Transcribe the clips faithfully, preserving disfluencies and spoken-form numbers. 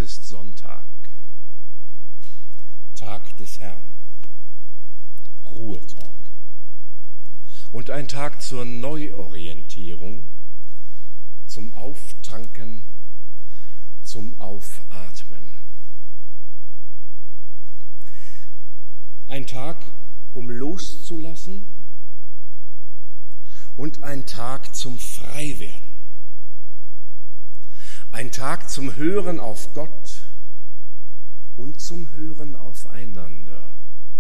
ist Sonntag, Tag des Herrn, Ruhetag und ein Tag zur Neuorientierung, zum Auftanken, zum Aufatmen. Ein Tag, um loszulassen und ein Tag zum Freiwerden. Ein Tag zum Hören auf Gott und zum Hören aufeinander.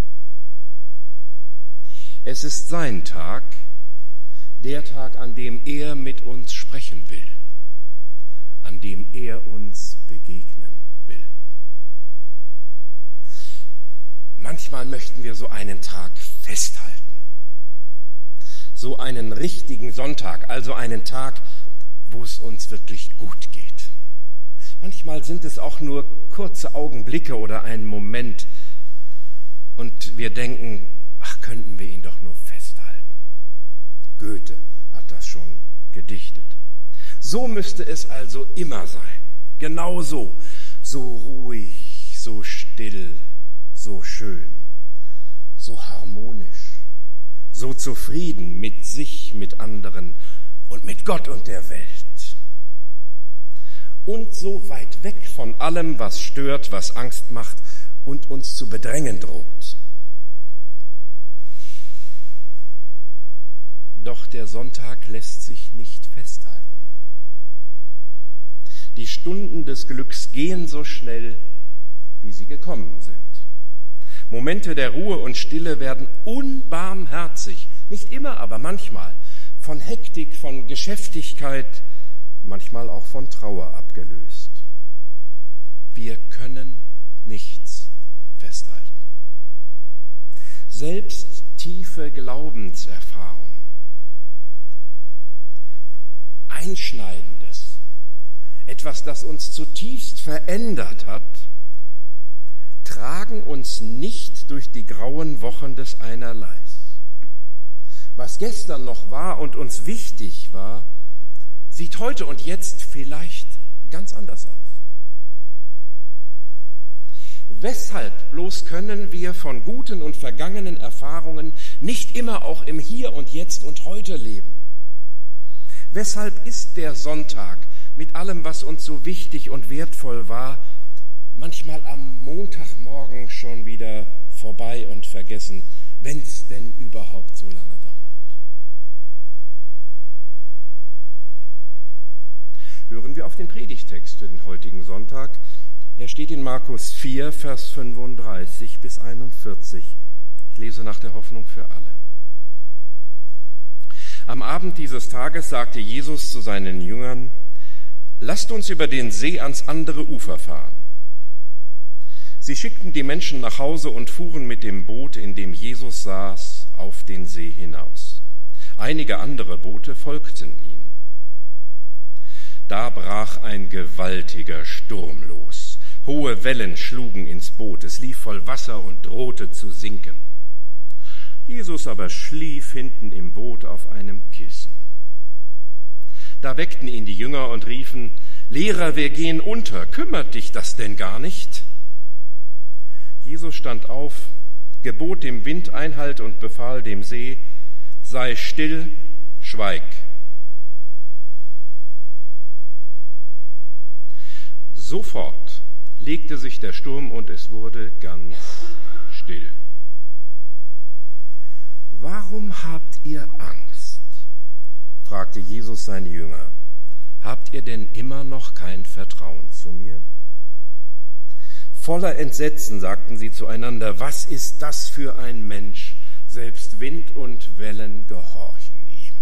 Es ist sein Tag, der Tag, an dem er mit uns sprechen will, an dem er uns begegnen will. Manchmal möchten wir so einen Tag festhalten, so einen richtigen Sonntag, also einen Tag, wo es uns wirklich gut geht. Manchmal sind es auch nur kurze Augenblicke oder ein Moment und wir denken, ach, könnten wir ihn doch nur festhalten. Goethe hat das schon gedichtet. So müsste es also immer sein. Genau so. So ruhig, so still, so schön, so harmonisch, so zufrieden mit sich, mit anderen und mit Gott und der Welt. Und so weit weg von allem, was stört, was Angst macht und uns zu bedrängen droht. Doch der Sonntag lässt sich nicht festhalten. Die Stunden des Glücks gehen so schnell, wie sie gekommen sind. Momente der Ruhe und Stille werden unbarmherzig, nicht immer, aber manchmal, von Hektik, von Geschäftigkeit, manchmal auch von Trauer abgelöst. Wir können nichts festhalten. Selbst tiefe Glaubenserfahrung, Einschneidendes, etwas, das uns zutiefst verändert hat, tragen uns nicht durch die grauen Wochen des Einerleis. Was gestern noch war und uns wichtig war, sieht heute und jetzt vielleicht ganz anders aus. Weshalb bloß können wir von guten und vergangenen Erfahrungen nicht immer auch im Hier und Jetzt und heute leben? Weshalb ist der Sonntag mit allem, was uns so wichtig und wertvoll war, manchmal am Montagmorgen schon wieder vorbei und vergessen, wenn es denn überhaupt so lange dauert? Hören wir auf den Predigtext für den heutigen Sonntag. Er steht in Markus vier, Vers fünfunddreißig bis einundvierzig. Ich lese nach der Hoffnung für alle. Am Abend dieses Tages sagte Jesus zu seinen Jüngern: Lasst uns über den See ans andere Ufer fahren. Sie schickten die Menschen nach Hause und fuhren mit dem Boot, in dem Jesus saß, auf den See hinaus. Einige andere Boote folgten ihnen. Da brach ein gewaltiger Sturm los. Hohe Wellen schlugen ins Boot, es lief voll Wasser und drohte zu sinken. Jesus aber schlief hinten im Boot auf einem Kissen. Da weckten ihn die Jünger und riefen: Lehrer, wir gehen unter, kümmert dich das denn gar nicht? Jesus stand auf, gebot dem Wind Einhalt und befahl dem See: Sei still, schweig. Sofort legte sich der Sturm und es wurde ganz still. Warum habt ihr Angst? Fragte Jesus seine Jünger. Habt ihr denn immer noch kein Vertrauen zu mir? Voller Entsetzen sagten sie zueinander: Was ist das für ein Mensch? Selbst Wind und Wellen gehorchen ihm.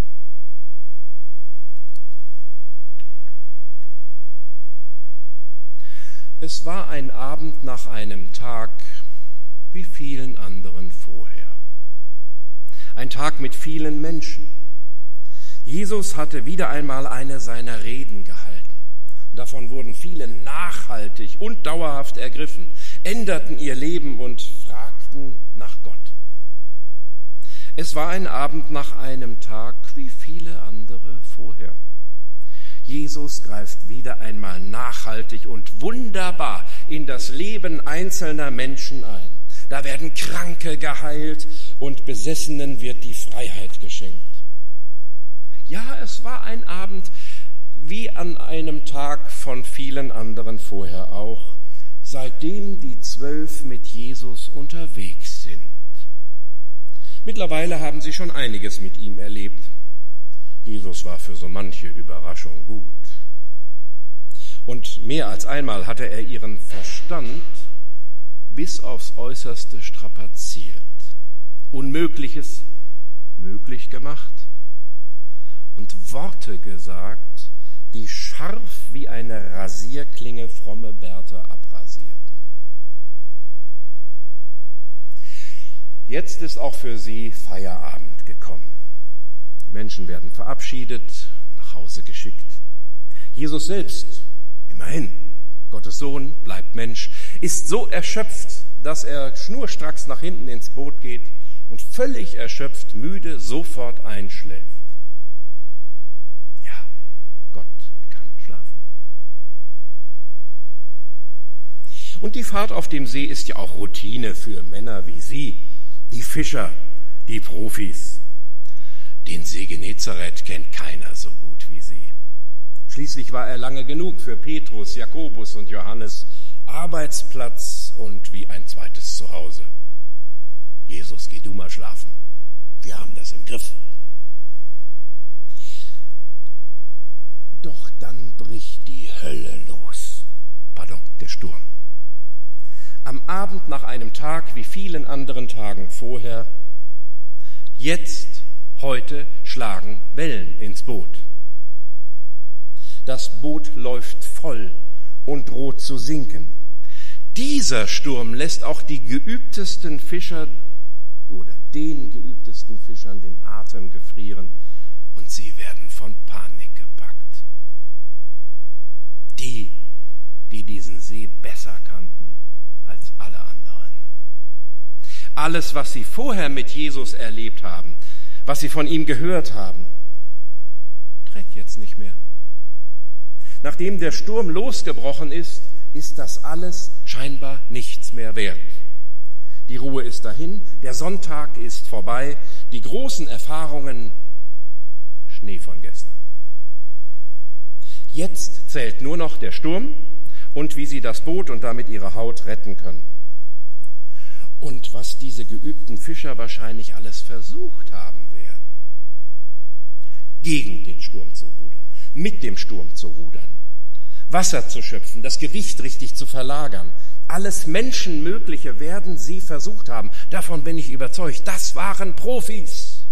Es war ein Abend nach einem Tag wie vielen anderen vorher. Ein Tag mit vielen Menschen. Jesus hatte wieder einmal eine seiner Reden gehalten. Davon wurden viele nachhaltig und dauerhaft ergriffen, änderten ihr Leben und fragten nach Gott. Es war ein Abend nach einem Tag wie viele andere vorher. Jesus Jesus greift wieder einmal nachhaltig und wunderbar in das Leben einzelner Menschen ein. Da werden Kranke geheilt und Besessenen wird die Freiheit geschenkt. Ja, es war ein Abend wie an einem Tag von vielen anderen vorher auch, seitdem die Zwölf mit Jesus unterwegs sind. Mittlerweile haben sie schon einiges mit ihm erlebt. Jesus war für so manche Überraschung gut. Und mehr als einmal hatte er ihren Verstand bis aufs Äußerste strapaziert, Unmögliches möglich gemacht und Worte gesagt, die scharf wie eine Rasierklinge fromme Bärte abrasierten. Jetzt ist auch für sie Feierabend gekommen. Die Menschen werden verabschiedet, nach Hause geschickt. Jesus selbst, immerhin, Gottes Sohn, bleibt Mensch, ist so erschöpft, dass er schnurstracks nach hinten ins Boot geht und völlig erschöpft, müde, sofort einschläft. Ja, Gott kann schlafen. Und die Fahrt auf dem See ist ja auch Routine für Männer wie Sie, die Fischer, die Profis. Den See Genezareth kennt keiner so gut wie Sie. Schließlich war er lange genug für Petrus, Jakobus und Johannes Arbeitsplatz und wie ein zweites Zuhause. Jesus, geh du mal schlafen. Wir haben das im Griff. Doch dann bricht die Hölle los. Pardon, der Sturm. Am Abend nach einem Tag wie vielen anderen Tagen vorher, jetzt, heute schlagen Wellen ins Boot. Das Boot läuft voll und droht zu sinken. Dieser Sturm lässt auch die geübtesten Fischer oder den geübtesten Fischern den Atem gefrieren und sie werden von Panik gepackt. Die, die diesen See besser kannten als alle anderen. Alles, was sie vorher mit Jesus erlebt haben, was sie von ihm gehört haben, trägt jetzt nicht mehr. Nachdem der Sturm losgebrochen ist, ist das alles scheinbar nichts mehr wert. Die Ruhe ist dahin, der Sonntag ist vorbei, die großen Erfahrungen, Schnee von gestern. Jetzt zählt nur noch der Sturm und wie sie das Boot und damit ihre Haut retten können. Und was diese geübten Fischer wahrscheinlich alles versucht haben werden. Gegen den Sturm zu rudern, mit dem Sturm zu rudern, Wasser zu schöpfen, das Gewicht richtig zu verlagern. Alles Menschenmögliche werden sie versucht haben. Davon bin ich überzeugt. Das waren Profis.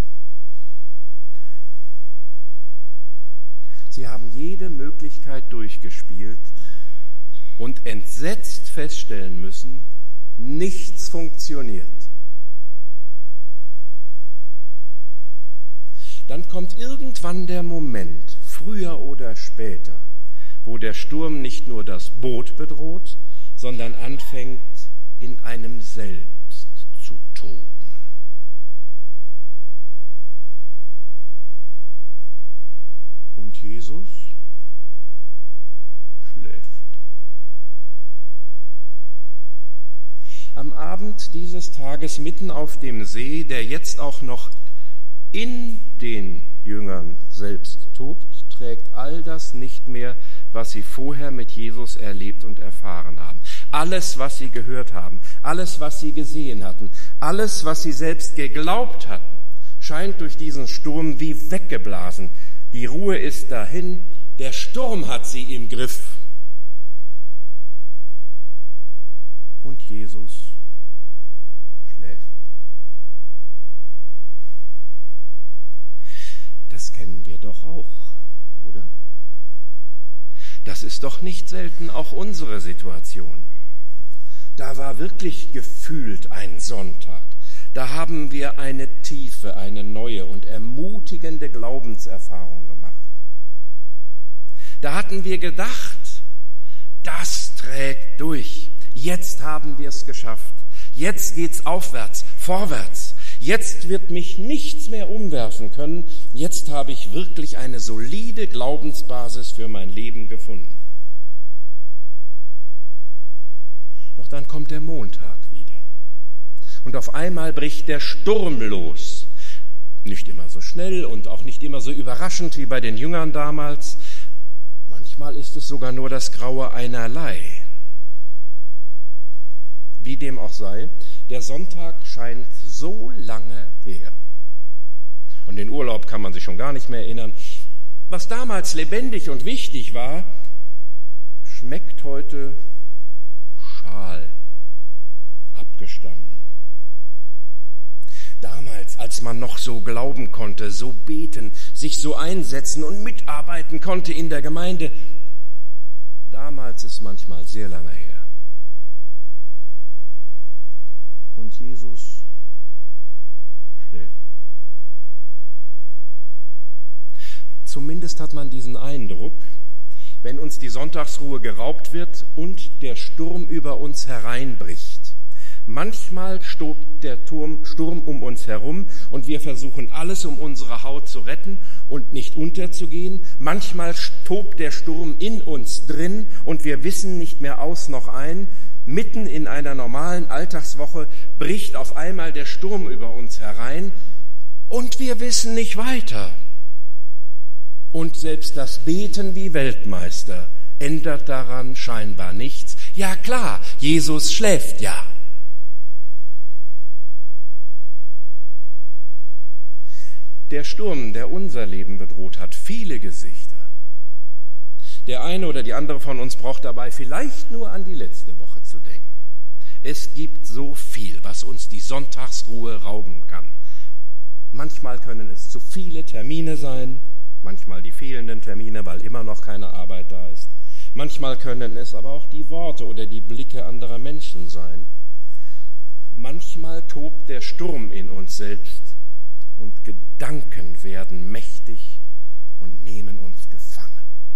Sie haben jede Möglichkeit durchgespielt und entsetzt feststellen müssen, nichts funktioniert. Dann kommt irgendwann der Moment, früher oder später, wo der Sturm nicht nur das Boot bedroht, sondern anfängt, in einem selbst zu toben. Und Jesus schläft. Am Abend dieses Tages mitten auf dem See, der jetzt auch noch in den Jüngern selbst tobt, trägt all das nicht mehr, was sie vorher mit Jesus erlebt und erfahren haben. Alles, was sie gehört haben, alles, was sie gesehen hatten, alles, was sie selbst geglaubt hatten, scheint durch diesen Sturm wie weggeblasen. Die Ruhe ist dahin, der Sturm hat sie im Griff. Und Jesus schläft. Das kennen wir doch auch, oder? Das ist doch nicht selten auch unsere Situation. Da war wirklich gefühlt ein Sonntag. Da haben wir eine tiefe, eine neue und ermutigende Glaubenserfahrung gemacht. Da hatten wir gedacht, das trägt durch. Jetzt haben wir es geschafft. Jetzt geht's aufwärts, vorwärts. Jetzt wird mich nichts mehr umwerfen können. Jetzt habe ich wirklich eine solide Glaubensbasis für mein Leben gefunden. Doch dann kommt der Montag wieder. Und auf einmal bricht der Sturm los. Nicht immer so schnell und auch nicht immer so überraschend wie bei den Jüngern damals. Manchmal ist es sogar nur das graue Einerlei. Wie dem auch sei, der Sonntag scheint so lange her. An den Urlaub kann man sich schon gar nicht mehr erinnern. Was damals lebendig und wichtig war, schmeckt heute schal, abgestanden. Damals, als man noch so glauben konnte, so beten, sich so einsetzen und mitarbeiten konnte in der Gemeinde, damals ist manchmal sehr lange her. Und Jesus schläft. Zumindest hat man diesen Eindruck, wenn uns die Sonntagsruhe geraubt wird und der Sturm über uns hereinbricht. Manchmal tobt der Turm, Sturm um uns herum und wir versuchen alles, um unsere Haut zu retten und nicht unterzugehen. Manchmal tobt der Sturm in uns drin und wir wissen nicht mehr aus noch ein. Mitten in einer normalen Alltagswoche bricht auf einmal der Sturm über uns herein und wir wissen nicht weiter. Und selbst das Beten wie Weltmeister ändert daran scheinbar nichts. Ja klar, Jesus schläft ja. Der Sturm, der unser Leben bedroht, hat viele Gesichter. Der eine oder die andere von uns braucht dabei vielleicht nur an die letzte Woche zu denken. Es gibt so viel, was uns die Sonntagsruhe rauben kann. Manchmal können es zu viele Termine sein, manchmal die fehlenden Termine, weil immer noch keine Arbeit da ist. Manchmal können es aber auch die Worte oder die Blicke anderer Menschen sein. Manchmal tobt der Sturm in uns selbst und Gedanken werden mächtig und nehmen uns gefangen.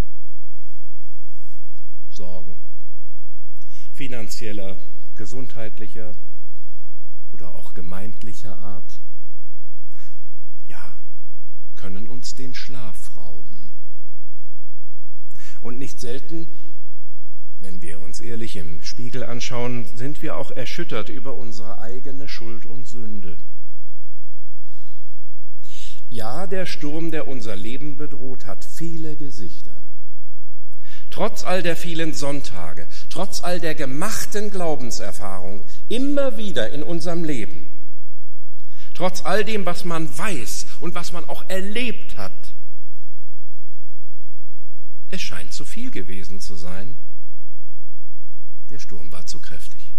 Sorgen, finanzieller, gesundheitlicher oder auch gemeindlicher Art, ja, können uns den Schlaf rauben. Und nicht selten, wenn wir uns ehrlich im Spiegel anschauen, sind wir auch erschüttert über unsere eigene Schuld und Sünde. Ja, der Sturm, der unser Leben bedroht, hat viele Gesichter. Trotz all der vielen Sonntage, trotz all der gemachten Glaubenserfahrungen, immer wieder in unserem Leben, trotz all dem, was man weiß und was man auch erlebt hat, es scheint zu viel gewesen zu sein. Der Sturm war zu kräftig.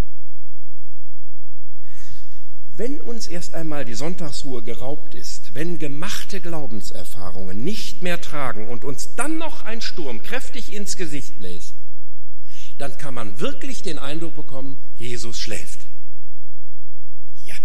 Wenn uns erst einmal die Sonntagsruhe geraubt ist, wenn gemachte Glaubenserfahrungen nicht mehr tragen und uns dann noch ein Sturm kräftig ins Gesicht bläst, dann kann man wirklich den Eindruck bekommen, Jesus schläft. Ja.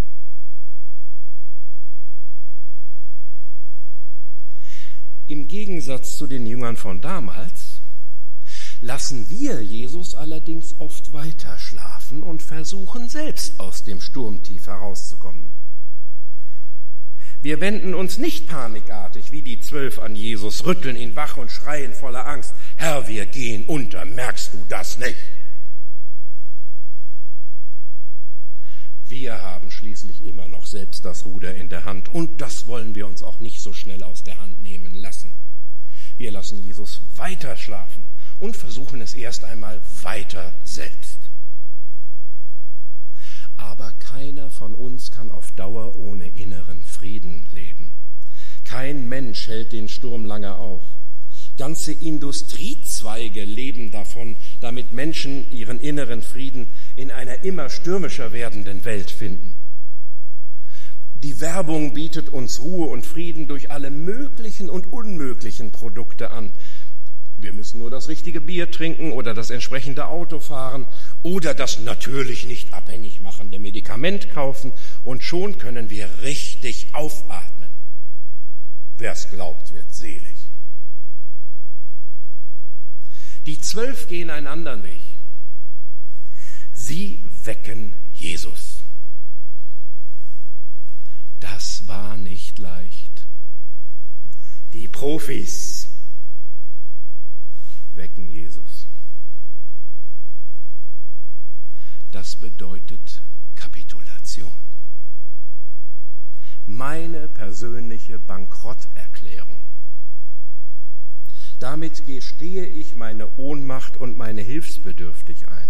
Im Gegensatz zu den Jüngern von damals lassen wir Jesus allerdings oft weiter schlafen und versuchen selbst aus dem Sturmtief herauszukommen. Wir wenden uns nicht panikartig wie die Zwölf an Jesus, rütteln ihn wach und schreien voller Angst: Herr, wir gehen unter, merkst du das nicht? Wir haben schließlich immer noch selbst das Ruder in der Hand und das wollen wir uns auch nicht so schnell aus der Hand nehmen lassen. Wir lassen Jesus weiter schlafen und versuchen es erst einmal weiter selbst. Aber keiner von uns kann auf Dauer ohne inneren Frieden leben. Kein Mensch hält den Sturm lange auf. Ganze Industriezweige leben davon, damit Menschen ihren inneren Frieden in einer immer stürmischer werdenden Welt finden. Die Werbung bietet uns Ruhe und Frieden durch alle möglichen und unmöglichen Produkte an. Wir müssen nur das richtige Bier trinken oder das entsprechende Auto fahren oder das natürlich nicht abhängig machende Medikament kaufen und schon können wir richtig aufatmen. Wer es glaubt, wird selig. Die Zwölf gehen einen anderen Weg. Sie wecken Jesus. das war nicht leicht. Die Profis wecken Jesus. Das bedeutet Kapitulation. Meine persönliche Bankrotterklärung. Damit gestehe ich meine Ohnmacht und meine Hilfsbedürftigkeit ein.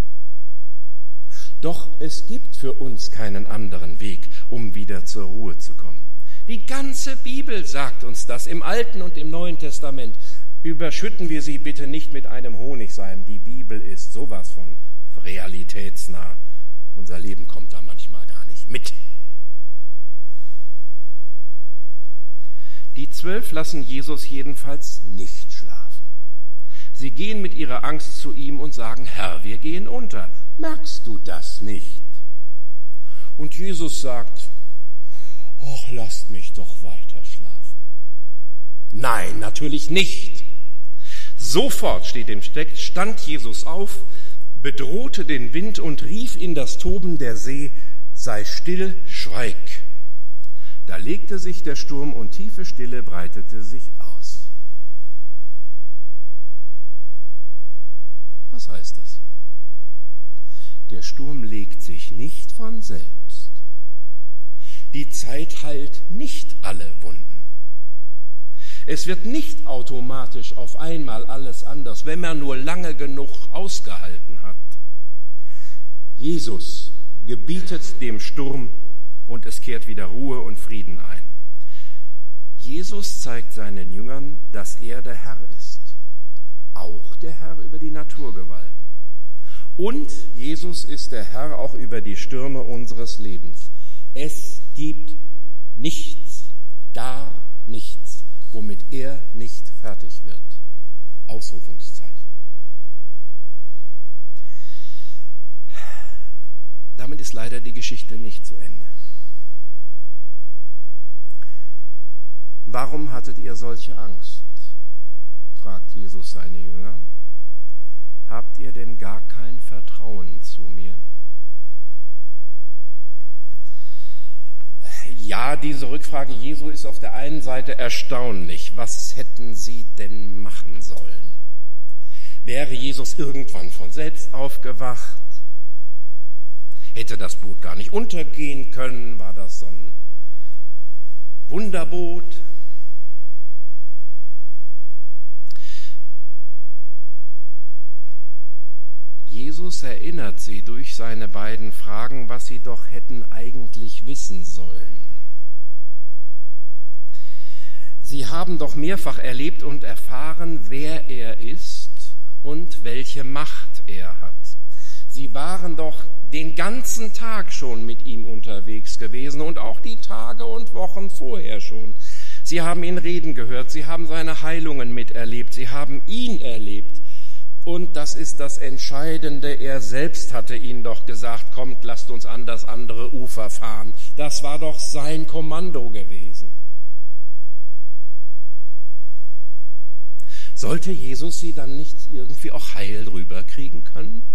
Doch es gibt für uns keinen anderen Weg, um wieder zur Ruhe zu kommen. Die ganze Bibel sagt uns das, im Alten und im Neuen Testament. Überschütten wir sie bitte nicht mit einem Honigseim. Die Bibel ist sowas von realitätsnah. Unser Leben kommt da manchmal gar nicht mit. Die Zwölf lassen Jesus jedenfalls nicht schlafen. Sie gehen mit ihrer Angst zu ihm und sagen, Herr, wir gehen unter. Merkst du das nicht? Und Jesus sagt, ach, lasst mich doch weiter schlafen. Nein, natürlich nicht. Sofort, steht im Text, stand Jesus auf, bedrohte den Wind und rief in das Toben der See, sei still, schweig. Da legte sich der Sturm und tiefe Stille breitete sich aus. Was heißt das? Der Sturm legt sich nicht von selbst. Die Zeit heilt nicht alle Wunden. Es wird nicht automatisch auf einmal alles anders, wenn man nur lange genug ausgehalten hat. Jesus gebietet dem Sturm und es kehrt wieder Ruhe und Frieden ein. Jesus zeigt seinen Jüngern, dass er der Herr ist, auch der Herr über die Naturgewalten. Und Jesus ist der Herr auch über die Stürme unseres Lebens. Es gibt nichts, gar nichts, womit er nicht fertig wird. Ausrufungszeichen. Damit ist leider die Geschichte nicht zu Ende. Warum hattet ihr solche Angst? Fragt Jesus seine Jünger. Habt ihr denn gar kein Vertrauen zu mir? Ja, diese Rückfrage Jesu ist auf der einen Seite erstaunlich. Was hätten sie denn machen sollen? Wäre Jesus irgendwann von selbst aufgewacht? Hätte das Boot gar nicht untergehen können? War das so ein Wunderboot? Jesus erinnert sie durch seine beiden Fragen, was sie doch hätten eigentlich wissen sollen. Sie haben doch mehrfach erlebt und erfahren, wer er ist und welche Macht er hat. Sie waren doch den ganzen Tag schon mit ihm unterwegs gewesen und auch die Tage und Wochen vorher schon. Sie haben ihn reden gehört, sie haben seine Heilungen miterlebt, sie haben ihn erlebt. Und das ist das Entscheidende, er selbst hatte ihnen doch gesagt, kommt, lasst uns an das andere Ufer fahren. Das war doch sein Kommando gewesen. Sollte Jesus sie dann nicht irgendwie auch heil rüberkriegen können?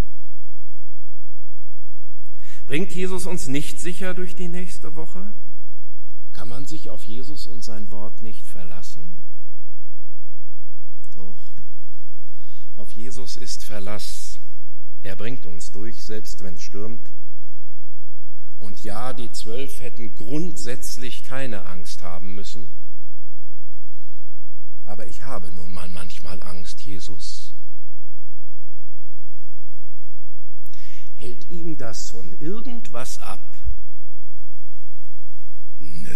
Bringt Jesus uns nicht sicher durch die nächste Woche? Kann man sich auf Jesus und sein Wort nicht verlassen? Doch. Auf Jesus ist Verlass. Er bringt uns durch, selbst wenn es stürmt. Und ja, die Zwölf hätten grundsätzlich keine Angst haben müssen. Aber ich habe nun mal manchmal Angst, Jesus. Hält ihn das von irgendwas ab? Nö.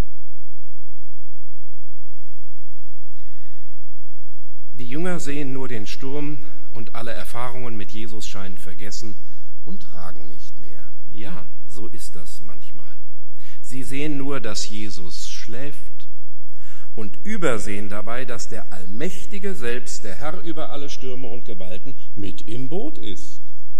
Die Jünger sehen nur den Sturm und alle Erfahrungen mit Jesus scheinen vergessen und tragen nicht mehr. Ja, so ist das manchmal. Sie sehen nur, dass Jesus schläft und übersehen dabei, dass der Allmächtige selbst, der Herr über alle Stürme und Gewalten, mit im Boot ist.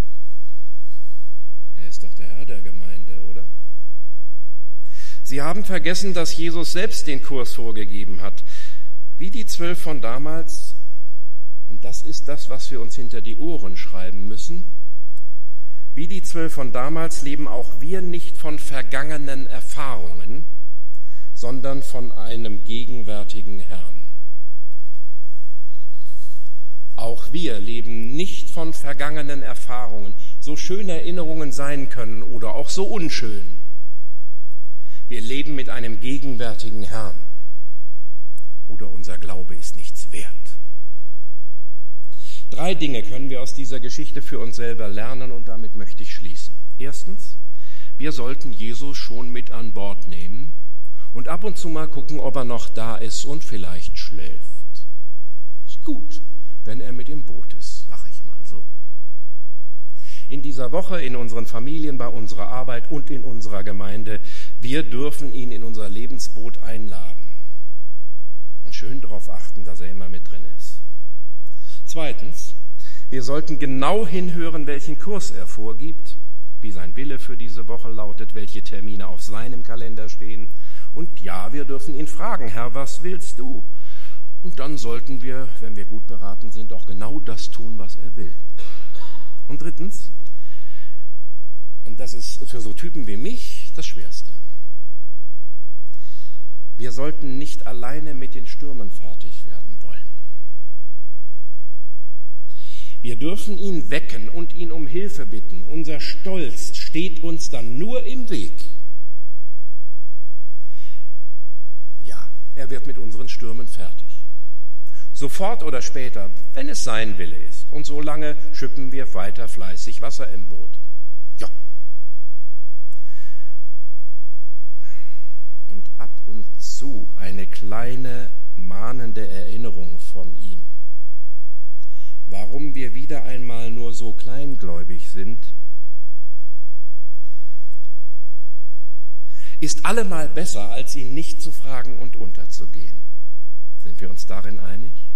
Er ist doch der Herr der Gemeinde, oder? Sie haben vergessen, dass Jesus selbst den Kurs vorgegeben hat. Wie die Zwölf von damals. Und das ist das, was wir uns hinter die Ohren schreiben müssen. Wie die Zwölf von damals leben auch wir nicht von vergangenen Erfahrungen, sondern von einem gegenwärtigen Herrn. Auch wir leben nicht von vergangenen Erfahrungen, so schön Erinnerungen sein können oder auch so unschön. Wir leben mit einem gegenwärtigen Herrn. Oder unser Glaube ist nichts wert. Drei Dinge können wir aus dieser Geschichte für uns selber lernen und damit möchte ich schließen. Erstens, wir sollten Jesus schon mit an Bord nehmen und ab und zu mal gucken, ob er noch da ist und vielleicht schläft. Ist gut, wenn er mit im Boot ist, sag ich mal so. In dieser Woche, in unseren Familien, bei unserer Arbeit und in unserer Gemeinde, wir dürfen ihn in unser Lebensboot einladen und schön darauf achten, dass er immer mit drin ist. Zweitens, wir sollten genau hinhören, welchen Kurs er vorgibt, wie sein Wille für diese Woche lautet, welche Termine auf seinem Kalender stehen. Und ja, wir dürfen ihn fragen, Herr, was willst du? Und dann sollten wir, wenn wir gut beraten sind, auch genau das tun, was er will. Und drittens, und das ist für so Typen wie mich das Schwerste, wir sollten nicht alleine mit den Stürmen fertig werden wollen. Wir dürfen ihn wecken und ihn um Hilfe bitten. Unser Stolz steht uns dann nur im Weg. Ja, er wird mit unseren Stürmen fertig. Sofort oder später, wenn es sein Wille ist. Und so lange schippen wir weiter fleißig Wasser im Boot. Ja. Und ab und zu eine kleine mahnende Erinnerung von ihm. Warum wir wieder einmal nur so kleingläubig sind, ist allemal besser, als ihn nicht zu fragen und unterzugehen. Sind wir uns darin einig?